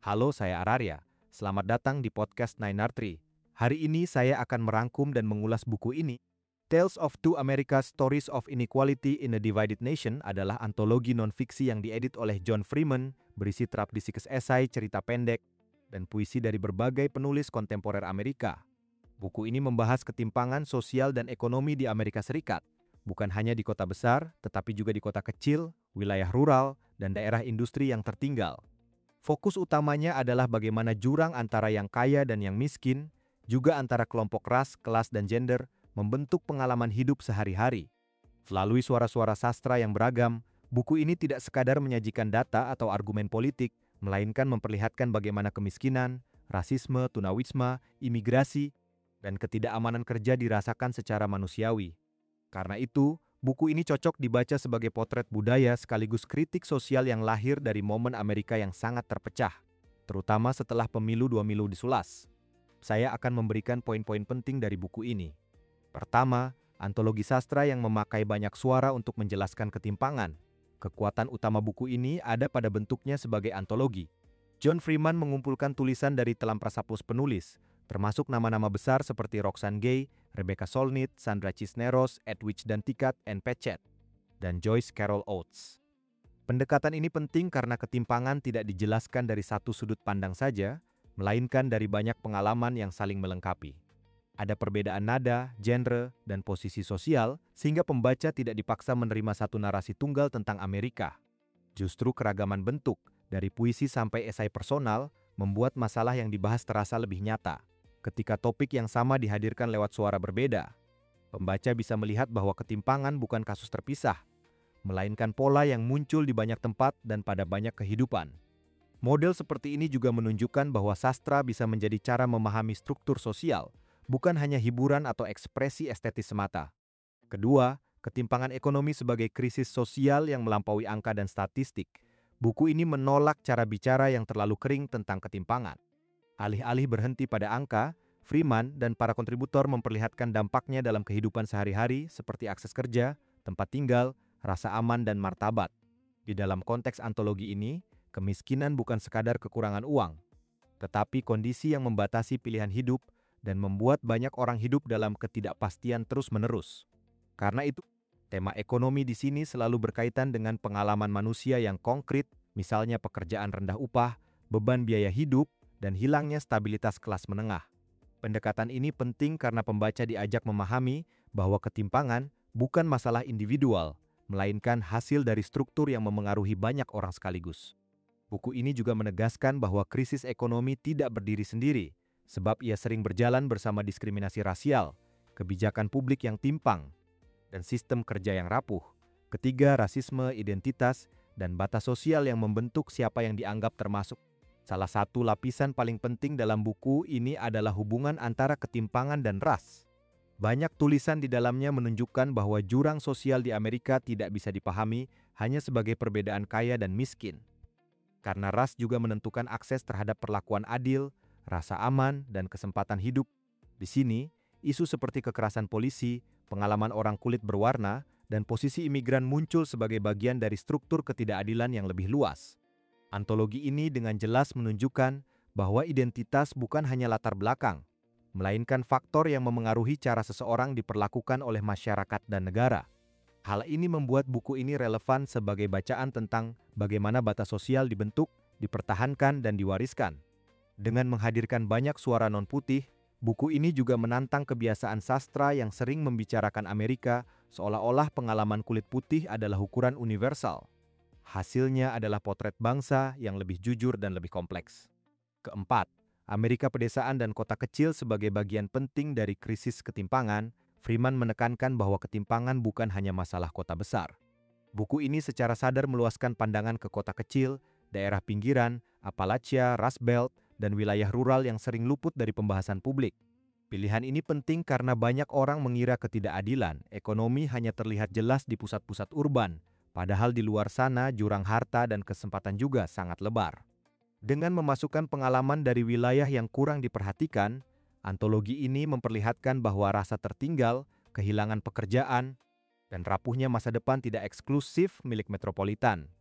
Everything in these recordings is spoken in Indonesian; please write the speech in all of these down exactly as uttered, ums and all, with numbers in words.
Halo, saya Araria. Selamat datang di podcast Nine R Tree. Hari ini saya akan merangkum dan mengulas buku ini. Tales of Two Americas Stories of Inequality in a Divided Nation adalah antologi non-fiksi yang diedit oleh John Freeman, berisi trapdisikus esai, cerita pendek, dan puisi dari berbagai penulis kontemporer Amerika. Buku ini membahas ketimpangan sosial dan ekonomi di Amerika Serikat, bukan hanya di kota besar, tetapi juga di kota kecil, wilayah rural, dan daerah industri yang tertinggal. Fokus utamanya adalah bagaimana jurang antara yang kaya dan yang miskin, juga antara kelompok ras, kelas, dan gender, membentuk pengalaman hidup sehari-hari. Melalui suara-suara sastra yang beragam, buku ini tidak sekadar menyajikan data atau argumen politik, melainkan memperlihatkan bagaimana kemiskinan, rasisme, tunawisma, imigrasi, dan ketidakamanan kerja dirasakan secara manusiawi. Karena itu, buku ini cocok dibaca sebagai potret budaya sekaligus kritik sosial yang lahir dari momen Amerika yang sangat terpecah, terutama setelah pemilu dua milu disulas. Saya akan memberikan poin-poin penting dari buku ini. Pertama, antologi sastra yang memakai banyak suara untuk menjelaskan ketimpangan. Kekuatan utama buku ini ada pada bentuknya sebagai antologi. John Freeman mengumpulkan tulisan dari telamprasapus penulis, termasuk nama-nama besar seperti Roxane Gay, Rebecca Solnit, Sandra Cisneros, Edwidge Danticat, Ann Patchett, dan Joyce Carol Oates. Pendekatan ini penting karena ketimpangan tidak dijelaskan dari satu sudut pandang saja, melainkan dari banyak pengalaman yang saling melengkapi. Ada perbedaan nada, genre, dan posisi sosial, sehingga pembaca tidak dipaksa menerima satu narasi tunggal tentang Amerika. Justru keragaman bentuk, dari puisi sampai esai personal, membuat masalah yang dibahas terasa lebih nyata. Ketika topik yang sama dihadirkan lewat suara berbeda, pembaca bisa melihat bahwa ketimpangan bukan kasus terpisah, melainkan pola yang muncul di banyak tempat dan pada banyak kehidupan. Model seperti ini juga menunjukkan bahwa sastra bisa menjadi cara memahami struktur sosial, bukan hanya hiburan atau ekspresi estetis semata. Kedua, ketimpangan ekonomi sebagai krisis sosial yang melampaui angka dan statistik. Buku ini menolak cara bicara yang terlalu kering tentang ketimpangan. Alih-alih berhenti pada angka, Freeman dan para kontributor memperlihatkan dampaknya dalam kehidupan sehari-hari seperti akses kerja, tempat tinggal, rasa aman, dan martabat. Di dalam konteks antologi ini, kemiskinan bukan sekadar kekurangan uang, tetapi kondisi yang membatasi pilihan hidup dan membuat banyak orang hidup dalam ketidakpastian terus-menerus. Karena itu, tema ekonomi di sini selalu berkaitan dengan pengalaman manusia yang konkret, misalnya pekerjaan rendah upah, beban biaya hidup, dan hilangnya stabilitas kelas menengah. Pendekatan ini penting karena pembaca diajak memahami bahwa ketimpangan bukan masalah individual, melainkan hasil dari struktur yang memengaruhi banyak orang sekaligus. Buku ini juga menegaskan bahwa krisis ekonomi tidak berdiri sendiri, sebab ia sering berjalan bersama diskriminasi rasial, kebijakan publik yang timpang, dan sistem kerja yang rapuh. Ketiga, rasisme, identitas, dan batas sosial yang membentuk siapa yang dianggap termasuk. Salah satu lapisan paling penting dalam buku ini adalah hubungan antara ketimpangan dan ras. Banyak tulisan di dalamnya menunjukkan bahwa jurang sosial di Amerika tidak bisa dipahami hanya sebagai perbedaan kaya dan miskin. Karena ras juga menentukan akses terhadap perlakuan adil, rasa aman, dan kesempatan hidup. Di sini, isu seperti kekerasan polisi, pengalaman orang kulit berwarna, dan posisi imigran muncul sebagai bagian dari struktur ketidakadilan yang lebih luas. Antologi ini dengan jelas menunjukkan bahwa identitas bukan hanya latar belakang, melainkan faktor yang memengaruhi cara seseorang diperlakukan oleh masyarakat dan negara. Hal ini membuat buku ini relevan sebagai bacaan tentang bagaimana batas sosial dibentuk, dipertahankan, dan diwariskan. Dengan menghadirkan banyak suara non-putih, buku ini juga menantang kebiasaan sastra yang sering membicarakan Amerika seolah-olah pengalaman kulit putih adalah ukuran universal. Hasilnya adalah potret bangsa yang lebih jujur dan lebih kompleks. Keempat, Amerika pedesaan dan kota kecil sebagai bagian penting dari krisis ketimpangan. Freeman menekankan bahwa ketimpangan bukan hanya masalah kota besar. Buku ini secara sadar meluaskan pandangan ke kota kecil, daerah pinggiran, Appalachia, Rust Belt, dan wilayah rural yang sering luput dari pembahasan publik. Pilihan ini penting karena banyak orang mengira ketidakadilan ekonomi hanya terlihat jelas di pusat-pusat urban, padahal di luar sana jurang harta dan kesempatan juga sangat lebar. Dengan memasukkan pengalaman dari wilayah yang kurang diperhatikan, antologi ini memperlihatkan bahwa rasa tertinggal, kehilangan pekerjaan, dan rapuhnya masa depan tidak eksklusif milik metropolitan.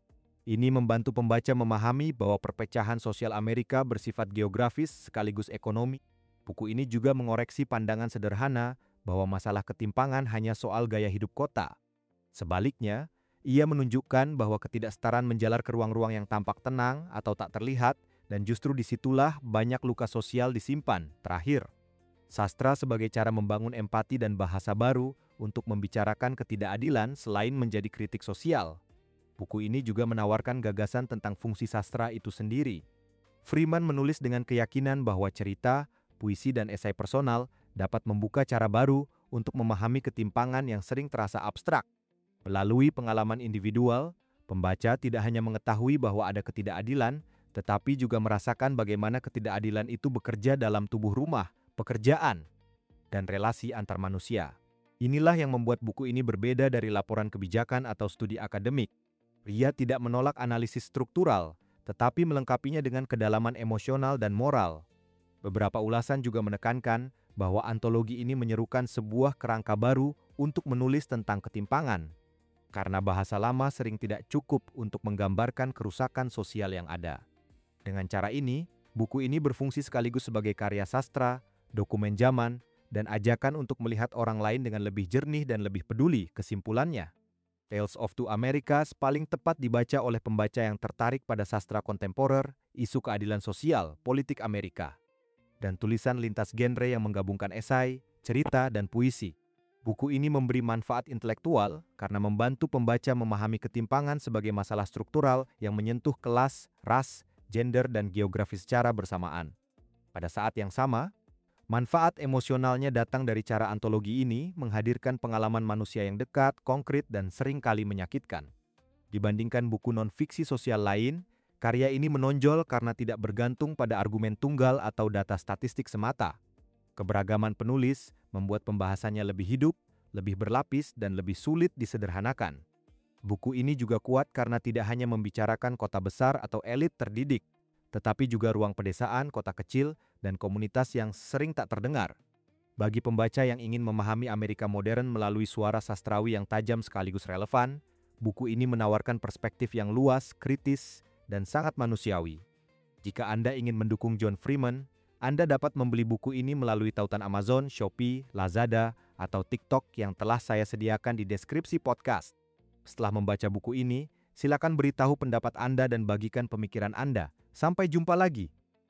Ini membantu pembaca memahami bahwa perpecahan sosial Amerika bersifat geografis sekaligus ekonomi. Buku ini juga mengoreksi pandangan sederhana bahwa masalah ketimpangan hanya soal gaya hidup kota. Sebaliknya, ia menunjukkan bahwa ketidaksetaraan menjalar ke ruang-ruang yang tampak tenang atau tak terlihat, dan justru disitulah banyak luka sosial disimpan. Terakhir, sastra sebagai cara membangun empati dan bahasa baru untuk membicarakan ketidakadilan selain menjadi kritik sosial. Buku ini juga menawarkan gagasan tentang fungsi sastra itu sendiri. Freeman menulis dengan keyakinan bahwa cerita, puisi, dan esai personal dapat membuka cara baru untuk memahami ketimpangan yang sering terasa abstrak. Melalui pengalaman individual, pembaca tidak hanya mengetahui bahwa ada ketidakadilan, tetapi juga merasakan bagaimana ketidakadilan itu bekerja dalam tubuh rumah, pekerjaan, dan relasi antar manusia. Inilah yang membuat buku ini berbeda dari laporan kebijakan atau studi akademik. Ia tidak menolak analisis struktural, tetapi melengkapinya dengan kedalaman emosional dan moral. Beberapa ulasan juga menekankan bahwa antologi ini menyerukan sebuah kerangka baru untuk menulis tentang ketimpangan, karena bahasa lama sering tidak cukup untuk menggambarkan kerusakan sosial yang ada. Dengan cara ini, buku ini berfungsi sekaligus sebagai karya sastra, dokumen zaman, dan ajakan untuk melihat orang lain dengan lebih jernih dan lebih peduli. Kesimpulannya, Tales of Two Americas paling tepat dibaca oleh pembaca yang tertarik pada sastra kontemporer, isu keadilan sosial, politik Amerika, dan tulisan lintas genre yang menggabungkan esai, cerita, dan puisi. Buku ini memberi manfaat intelektual karena membantu pembaca memahami ketimpangan sebagai masalah struktural yang menyentuh kelas, ras, gender, dan geografi secara bersamaan. Pada saat yang sama, manfaat emosionalnya datang dari cara antologi ini menghadirkan pengalaman manusia yang dekat, konkret, dan seringkali menyakitkan. Dibandingkan buku non-fiksi sosial lain, karya ini menonjol karena tidak bergantung pada argumen tunggal atau data statistik semata. Keberagaman penulis membuat pembahasannya lebih hidup, lebih berlapis, dan lebih sulit disederhanakan. Buku ini juga kuat karena tidak hanya membicarakan kota besar atau elit terdidik, tetapi juga ruang pedesaan, kota kecil, dan komunitas yang sering tak terdengar. Bagi pembaca yang ingin memahami Amerika modern melalui suara sastrawi yang tajam sekaligus relevan, buku ini menawarkan perspektif yang luas, kritis, dan sangat manusiawi. Jika Anda ingin mendukung John Freeman, Anda dapat membeli buku ini melalui tautan Amazon, Shopee, Lazada, atau TikTok yang telah saya sediakan di deskripsi podcast. Setelah membaca buku ini, silakan beritahu pendapat Anda dan bagikan pemikiran Anda. Sampai jumpa lagi.